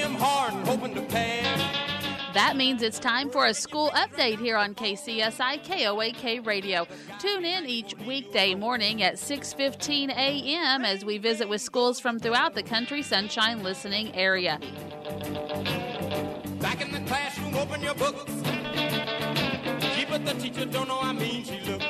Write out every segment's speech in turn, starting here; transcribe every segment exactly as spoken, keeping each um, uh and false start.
them hard and hoping to pass. That means it's time for a school update here on K C S I K O A K Radio. Tune in each weekday morning at six fifteen a.m. as we visit with schools from throughout the Country Sunshine listening area. Back in the classroom, open your books. She but the teacher don't know how mean she looks.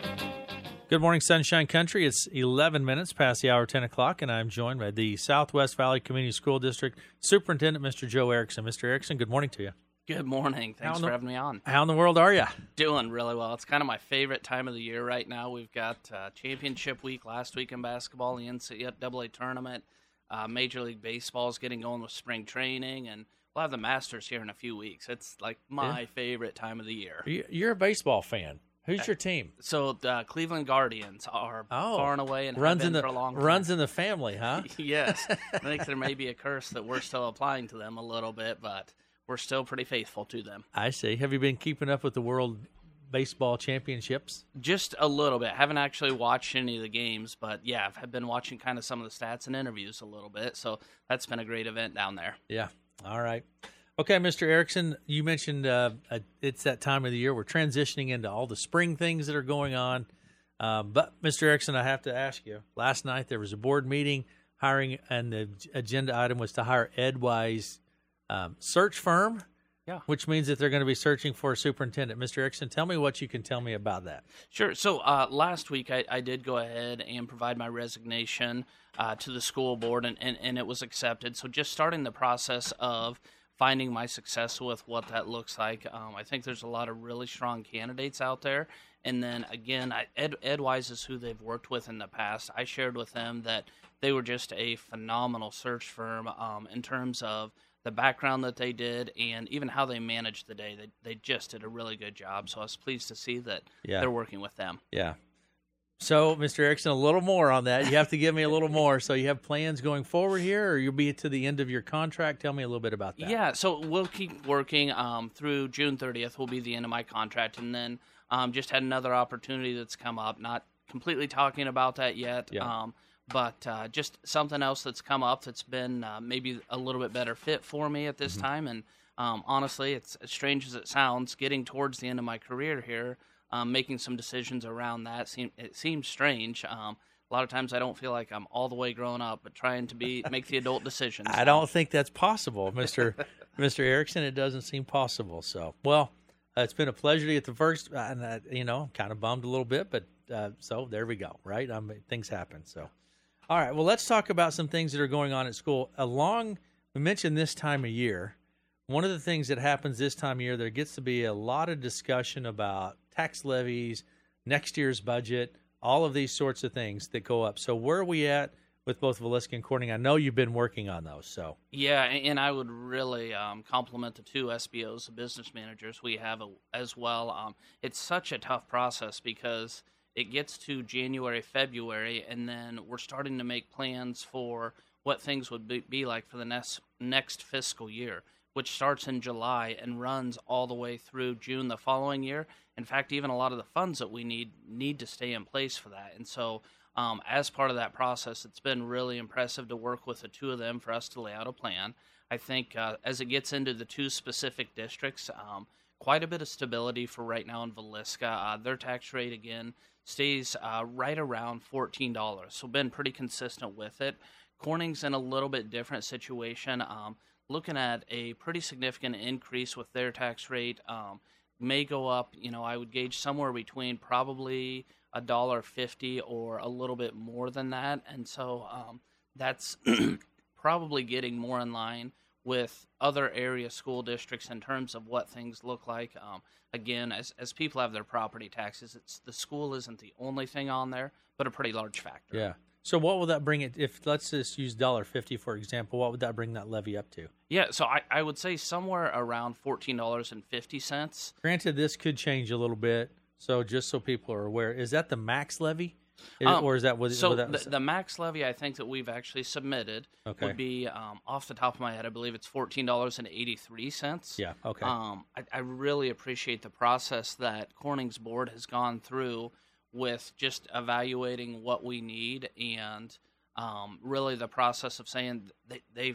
Good morning, Sunshine Country. It's eleven minutes past the hour, ten o'clock, and I'm joined by the Southwest Valley Community School District Superintendent, Mister Joe Erickson. Mister Erickson, good morning to you. Good morning. Thanks the, for having me on. How in the world are you? Doing really well. It's kind of my favorite time of the year right now. We've got uh, championship week last week in basketball, the N C double A tournament. Uh, Major League Baseball is getting going with spring training, and we'll have the Masters here in a few weeks. It's like my yeah. favorite time of the year. You're a baseball fan. Who's your team? So the Cleveland Guardians are oh, far and away and runs have been in the, for a long time. Runs in the family, huh? Yes. I think there may be a curse that we're still applying to them a little bit, but we're still pretty faithful to them. I see. Have you been keeping up with the World Baseball Championships? Just a little bit. Haven't actually watched any of the games, but yeah, I've been watching kind of some of the stats and interviews a little bit, so that's been a great event down there. Yeah. All right. Okay, Mister Erickson, you mentioned uh, it's that time of the year. We're transitioning into all the spring things that are going on. Uh, but, Mister Erickson, I have to ask you, last night there was a board meeting hiring, and the agenda item was to hire Edwise um, search firm, yeah. which means that they're going to be searching for a superintendent. Mister Erickson, tell me what you can tell me about that. Sure. So uh, last week I, I did go ahead and provide my resignation uh, to the school board, and, and, and it was accepted. So just starting the process of finding my success with what that looks like. Um, I think there's a lot of really strong candidates out there. And then, again, I, Ed, Edwise is who they've worked with in the past. I shared with them that they were just a phenomenal search firm um, in terms of the background that they did and even how they managed the day. They, they just did a really good job. So I was pleased to see that yeah. they're working with them. Yeah. So, Mister Erickson, a little more on that. You have to give me a little more. So you have plans going forward here, or you'll be to the end of your contract? Tell me a little bit about that. Yeah, so we'll keep working um, through June thirtieth will be the end of my contract, and then um, just had another opportunity that's come up. Not completely talking about that yet, yeah. um, but uh, just something else that's come up that's been uh, maybe a little bit better fit for me at this mm-hmm. time. And um, honestly, it's as strange as it sounds, getting towards the end of my career here, Um, making some decisions around that, seem, it seems strange. Um, a lot of times I don't feel like I'm all the way grown up, but trying to be make the adult decisions. I don't think that's possible, Mister Mister Erickson. It doesn't seem possible. So, well, uh, it's been a pleasure to get the first, and uh, you know, I'm kind of bummed a little bit, but uh, so there we go, right? I mean, things happen. So, all right, well, let's talk about some things that are going on at school. Along, we mentioned this time of year. One of the things that happens this time of year, there gets to be a lot of discussion about tax levies, next year's budget, all of these sorts of things that go up. So where are we at with both Villisca and Corning? I know you've been working on those. So yeah, and I would really um, compliment the two S B Os, the business managers we have as well. Um, it's such a tough process because it gets to January, February, and then we're starting to make plans for what things would be, be like for the next next fiscal year, which starts in July and runs all the way through June the following year. In fact, even a lot of the funds that we need need to stay in place for that. And so um, as part of that process, it's been really impressive to work with the two of them for us to lay out a plan. I think uh, as it gets into the two specific districts, um, quite a bit of stability for right now in Villisca. Uh, their tax rate, again, stays uh, right around fourteen dollars, so been pretty consistent with it. Corning's in a little bit different situation. Um, looking at a pretty significant increase with their tax rate. Um, may go up, you know, I would gauge somewhere between probably a dollar fifty or a little bit more than that. And so um, that's probably getting more in line with other area school districts in terms of what things look like. Um, again, as as people have their property taxes, it's the school isn't the only thing on there, but a pretty large factor. Yeah. So what will that bring it, if let's just use one dollar fifty, for example, what would that bring that levy up to? Yeah, so I, I would say somewhere around fourteen dollars and fifty cents. Granted, this could change a little bit, so just so people are aware, is that the max levy? Is, um, or is that what, so what that the, the max levy I think that we've actually submitted okay. would be, um, off the top of my head, I believe it's fourteen dollars and eighty-three cents. Yeah, okay. Um, I, I really appreciate the process that Corning's board has gone through with just evaluating what we need and um, really the process of saying they, they've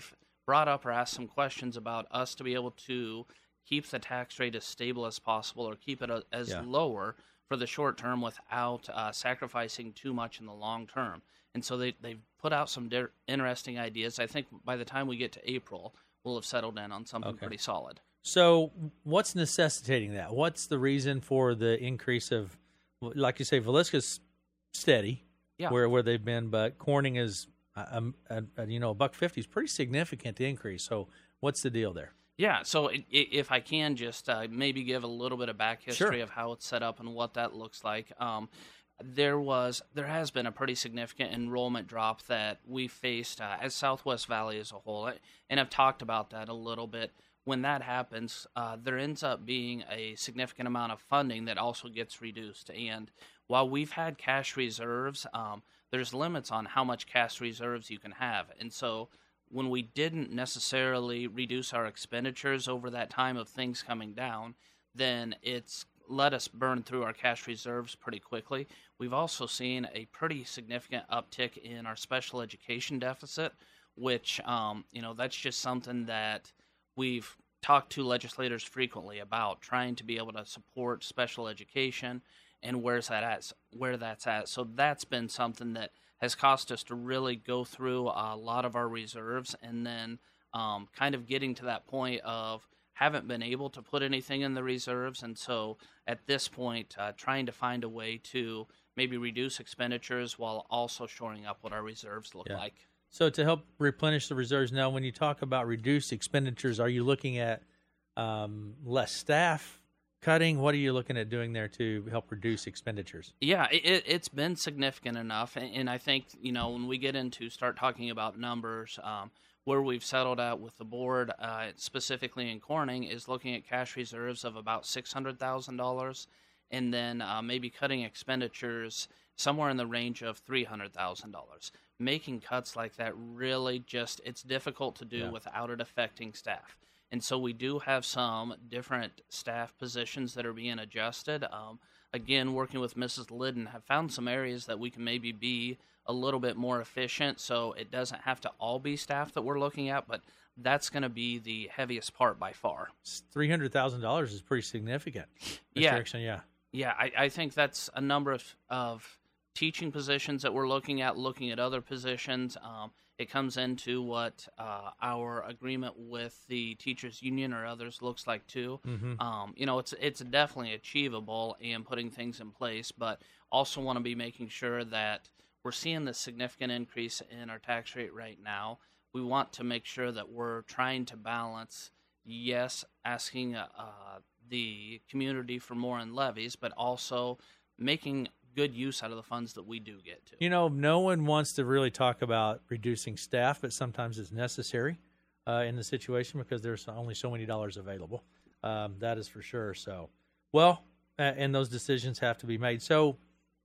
brought up or asked some questions about us to be able to keep the tax rate as stable as possible or keep it a, as Yeah. lower for the short term without uh, sacrificing too much in the long term. And so they, they've put out some di- interesting ideas. I think by the time we get to April, we'll have settled in on something Okay. pretty solid. So what's necessitating that? What's the reason for the increase of, like you say, Villisca's steady, Yeah. where where they've been, but Corning is, um, a, a, you know, a buck fifty is pretty significant increase. So what's the deal there? Yeah, so i- i- if I can just uh, maybe give a little bit of back history Sure. of how it's set up and what that looks like. Um, there was, there has been a pretty significant enrollment drop that we faced uh, as Southwest Valley as a whole, and I've talked about that a little bit. When that happens, uh, there ends up being a significant amount of funding that also gets reduced. And while we've had cash reserves, um, there's limits on how much cash reserves you can have. And so when we didn't necessarily reduce our expenditures over that time of things coming down, then it's let us burn through our cash reserves pretty quickly. We've also seen a pretty significant uptick in our special education deficit, which, um, you know, that's just something that we've talked to legislators frequently about, trying to be able to support special education and where's that at, where that's at. So that's been something that has caused us to really go through a lot of our reserves, and then um, kind of getting to that point of haven't been able to put anything in the reserves. And so at this point, uh, trying to find a way to maybe reduce expenditures while also shoring up what our reserves look Yeah. like. So to help replenish the reserves now, when you talk about reduced expenditures, are you looking at um, less staff cutting? What are you looking at doing there to help reduce expenditures? Yeah, it, it's been significant enough, and, and I think, you know, when we get into start talking about numbers, um, where we've settled out with the board, uh, specifically in Corning, is looking at cash reserves of about six hundred thousand dollars, and then uh, maybe cutting expenditures somewhere in the range of three hundred thousand dollars. Making cuts like that really just, it's difficult to do Yeah. without it affecting staff. And so we do have some different staff positions that are being adjusted. Um, again, working with Missus Liddon, have found some areas that we can maybe be a little bit more efficient, so it doesn't have to all be staff that we're looking at, but that's going to be the heaviest part by far. three hundred thousand dollars is pretty significant. Mister Yeah. Erickson, yeah. Yeah, I, I think that's a number of, of teaching positions that we're looking at, looking at other positions. Um, it comes into what uh, our agreement with the teachers union or others looks like too. Mm-hmm. Um, you know, it's it's definitely achievable and putting things in place, but also want to be making sure that we're seeing this significant increase in our tax rate right now. We want to make sure that we're trying to balance, yes, asking uh, uh, the community for more in levies, but also making good use out of the funds that we do get to. You know, no one wants to really talk about reducing staff, but sometimes it's necessary uh, in the situation because there's only so many dollars available. Um, that is for sure. So, well, uh, and those decisions have to be made. So,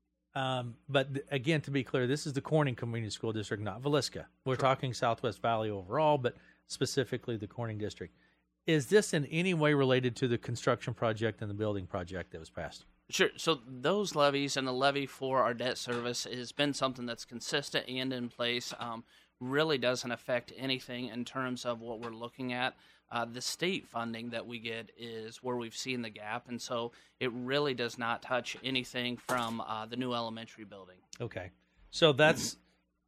um, but th- again, to be clear, this is the Corning Community School District, not Villisca. We're Sure. talking Southwest Valley overall, but specifically the Corning District. Is this in any way related to the construction project and the building project that was passed? Sure. So those levies and the levy for our debt service has been something that's consistent and in place. Um, really doesn't affect anything in terms of what we're looking at. Uh, the state funding that we get is where we've seen the gap, and so it really does not touch anything from uh, the new elementary building. Okay. So that's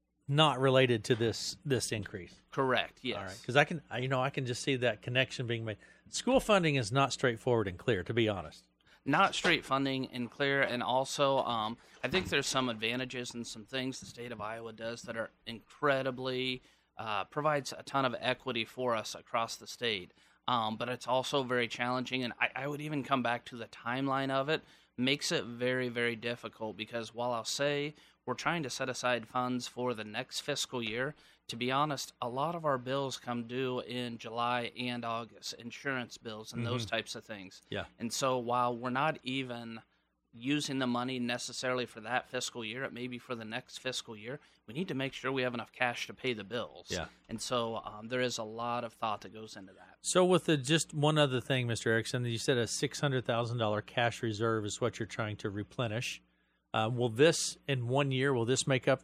not related to this this increase. Correct. Yes. All right, because I can, I- you know, I can just see that connection being made. School funding is not straightforward and clear, to be honest. Not straight funding and clear, and also um, I think there's some advantages and some things the state of Iowa does that are incredibly uh, provides a ton of equity for us across the state. Um, but it's also very challenging, and I, I would even come back to the timeline of it makes it very, very difficult because while I'll say we're trying to set aside funds for the next fiscal year, to be honest, a lot of our bills come due in July and August, insurance bills and those types of things. Yeah. And so while we're not even using the money necessarily for that fiscal year, it may be for the next fiscal year, we need to make sure we have enough cash to pay the bills. Yeah. And so um, there is a lot of thought that goes into that. So with the, just one other thing, Mister Erickson, you said a six hundred thousand dollars cash reserve is what you're trying to replenish. Uh, will this, in one year, will this make up that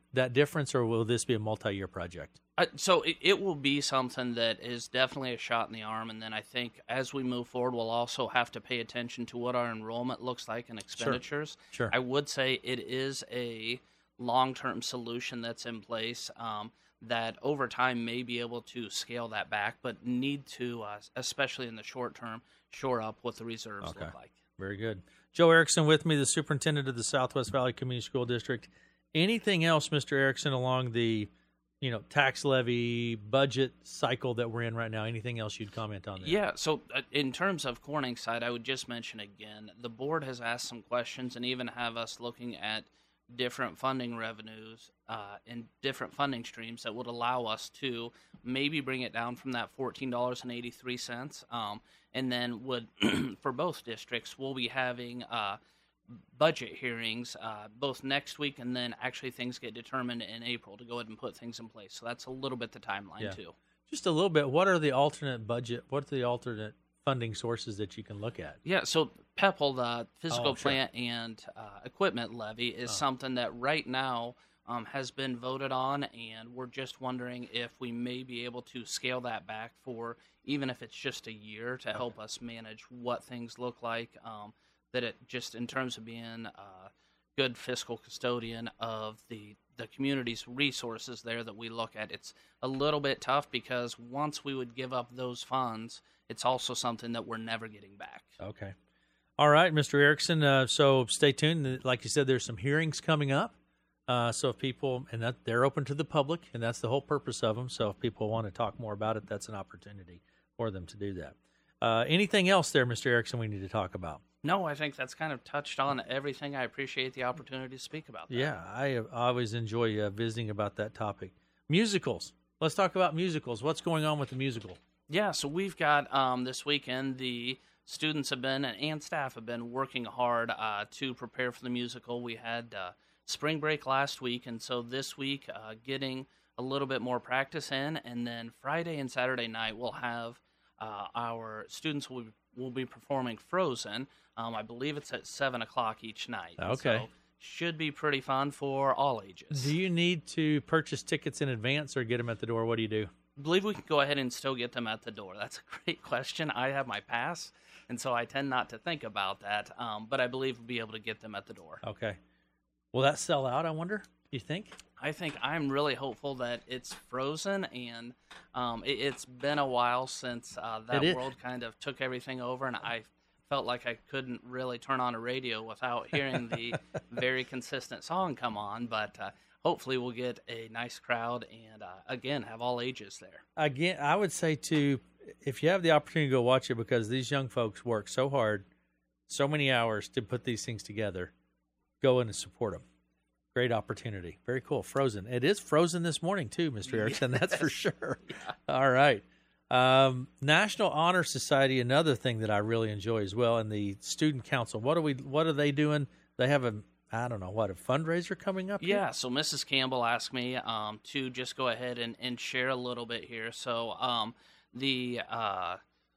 that difference, or will this be a multi-year project? Uh, so it, it will be something that is definitely a shot in the arm, and then I think as we move forward, we'll also have to pay attention to what our enrollment looks like and expenditures. Sure. Sure. I would say it is a long-term solution that's in place um, that over time may be able to scale that back, but need to, uh, especially in the short term, shore up what the reserves Okay. look like. Very good. Joe Erickson with me, the superintendent of the Southwest Valley Community School District. Anything else, Mister Erickson, along the you know, tax levy budget cycle that we're in right now? Anything else you'd comment on there? Yeah, so uh, in terms of Corning's side, I would just mention again, the board has asked some questions and even have us looking at different funding revenues uh, and different funding streams that would allow us to maybe bring it down from that fourteen dollars and eighty-three cents. Um, and then would, for both districts, we'll be having uh, budget hearings uh, both next week, and then actually things get determined in April to go ahead and put things in place. So that's a little bit the timeline Yeah. too. Just a little bit. What are the alternate budget? What are the alternate funding sources that you can look at? Yeah, so PEPAL, the physical Oh, sure. plant and uh, equipment levy, is Oh. something that right now um, has been voted on, and we're just wondering if we may be able to scale that back for, even if it's just a year, to help us manage what things look like. Um, that it just in terms of being a good fiscal custodian of the the community's resources there that we look at. It's a little bit tough because once we would give up those funds, it's also something that we're never getting back. Okay. All right, Mister Erickson. Uh, so stay tuned. Like you said, there's some hearings coming up. Uh, so if people, and that they're open to the public, and that's the whole purpose of them. So if people want to talk more about it, that's an opportunity for them to do that. Uh, anything else there, Mister Erickson, we need to talk about? No, I think that's kind of touched on everything. I appreciate the opportunity to speak about that. Yeah, I uh, always enjoy uh, visiting about that topic. Musicals. Let's talk about musicals. What's going on with the musical? Yeah, so we've got um, this weekend, the students have been, and staff have been working hard uh, to prepare for the musical. We had uh, spring break last week, and so this week uh, getting a little bit more practice in, and then Friday and Saturday night we'll have uh, our students will be, will be performing Frozen. Um, I believe it's at seven o'clock each night. Okay. So should be pretty fun for all ages. Do you need to purchase tickets in advance or get them at the door? What do you do? I believe we can go ahead and still get them at the door. That's a great question. I have my pass, and so I tend not to think about that, um, but I believe we'll be able to get them at the door. Okay. Will that sell out, I wonder, you think? I think I'm really hopeful that it's Frozen, and um, it, it's been a while since uh, that It is. world kind of took everything over, and I felt like I couldn't really turn on a radio without hearing the very consistent song come on, but uh, hopefully we'll get a nice crowd and, uh, again, have all ages there. Again, I would say, too, if you have the opportunity to go watch it, because these young folks work so hard, so many hours to put these things together, go in and support them. Great opportunity. Very cool. Frozen. It is Frozen this morning, too, Mister Erickson. That's for sure. Yeah. All right. Um, National Honor Society, another thing that I really enjoy as well, and the Student Council. What are we? What are they doing? They have a, I don't know, what, a fundraiser coming up? Yeah, here? so Missus Campbell asked me um, to just go ahead and, and share a little bit here. So um, the uh,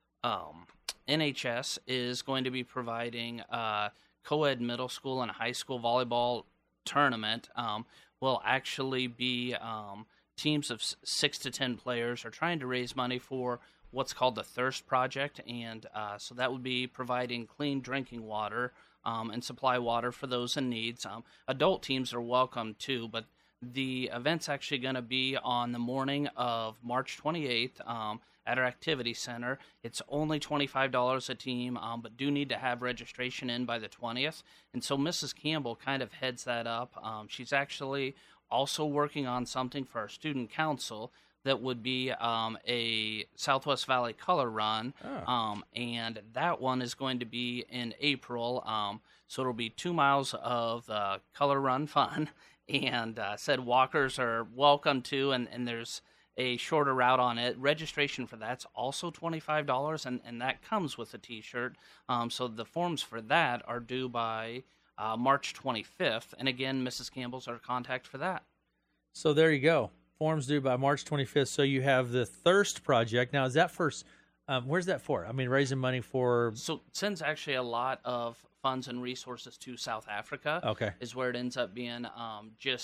um, N H S is going to be providing uh, co-ed middle school and high school volleyball tournament. Um, will actually be um, teams of six to ten players are trying to raise money for what's called the Thirst Project, and uh, so that would be providing clean drinking water um, and supply water for those in needs. Um, adult teams are welcome too, but the event's actually going to be on the morning of March twenty-eighth um, at our activity center. It's only twenty-five dollars a team, um, but do need to have registration in by the twentieth. And so Missus Campbell kind of heads that up. Um, she's actually also working on something for our student council that would be um, a Southwest Valley Color Run, Oh. um, and that one is going to be in April. Um, so it'll be two miles of uh, Color Run fun, and uh, said walkers are welcome to, and, and there's a shorter route on it. Registration for that's also twenty-five dollars, and, and that comes with a T-shirt. Um, so the forms for that are due by uh, March twenty-fifth, and again, Missus Campbell's our contact for that. So there you go. Forms due by March twenty-fifth. So you have the Thirst Project. Now, is that for, um, where's that for? I mean, raising money for... So sends actually a lot of funds and resources to South Africa. Okay. Is where it ends up being um, just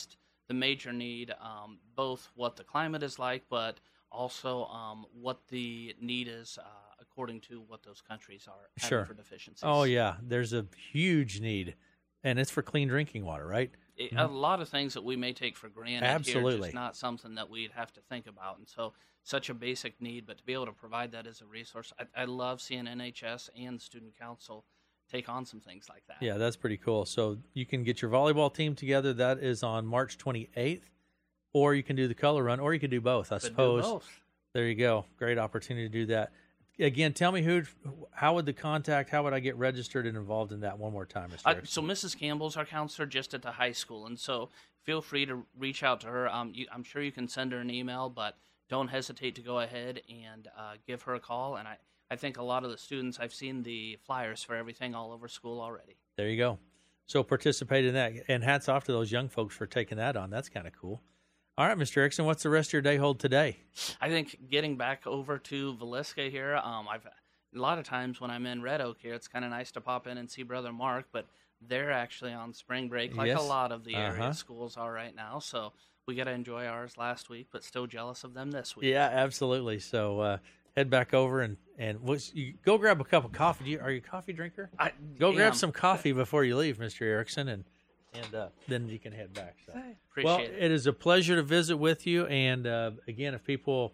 the major need, um, both what the climate is like, but also um, what the need is uh, according to what those countries are having Sure. for deficiencies. Oh, yeah. There's a huge need, and it's for clean drinking water, right? It, a lot of things that we may take for granted here, Absolutely. just not something that we'd have to think about. And so such a basic need, but to be able to provide that as a resource, I, I love seeing N H S and the Student Council take on some things like that. Yeah, that's pretty cool. So you can get your volleyball team together. That is on March twenty-eighth, or you can do the color run, or you can do both, I But do suppose. both. There you go. Great opportunity to do that. Again, tell me who, how would the contact, how would I get registered and involved in that one more time, Mister Uh, Erickson? so Missus Campbell's our counselor just at the high school, and so feel free to reach out to her. Um, you, I'm sure you can send her an email, but don't hesitate to go ahead and uh, give her a call. And I, I think a lot of the students, I've seen the flyers for everything all over school already. There you go. So participate in that. And hats off to those young folks for taking that on. That's kind of cool. All right, Mister Erickson, what's the rest of your day hold today? I think getting back over to Villisca here, um, I've a lot of times when I'm in Red Oak here, it's kind of nice to pop in and see Brother Mark, but they're actually on spring break, like Yes. a lot of the area Uh-huh. schools are right now. So we got to enjoy ours last week, but still jealous of them this week. Yeah, absolutely. So uh, head back over and, and what's, you go grab a cup of coffee. Do you, are you a coffee drinker? I Go grab am. some coffee before you leave, Mister Erickson, and and uh, then you can head back. So. Appreciate Well, it. it is a pleasure to visit with you. And uh, again, if people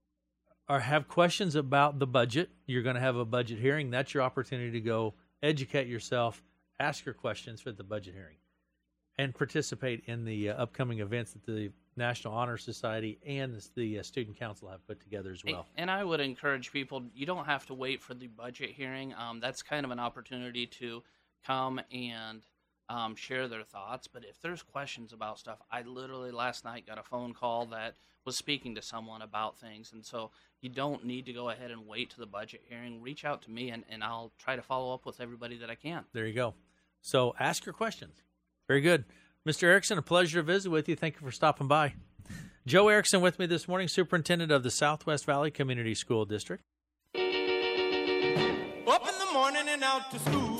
are have questions about the budget, you're going to have a budget hearing. That's your opportunity to go educate yourself, ask your questions for the budget hearing, and participate in the uh, upcoming events that the National Honor Society and the, the uh, Student Council have put together as well. And I would encourage people, you don't have to wait for the budget hearing. Um, that's kind of an opportunity to come and um, share their thoughts. But if there's questions about stuff, I literally last night got a phone call that was speaking to someone about things. And so you don't need to go ahead and wait to the budget hearing. Reach out to me, and, and I'll try to follow up with everybody that I can. There you go. So ask your questions. Very good. Mister Erickson, a pleasure to visit with you. Thank you for stopping by. Joe Erickson with me this morning, Superintendent of the Southwest Valley Community School District. Up in the morning and out to school.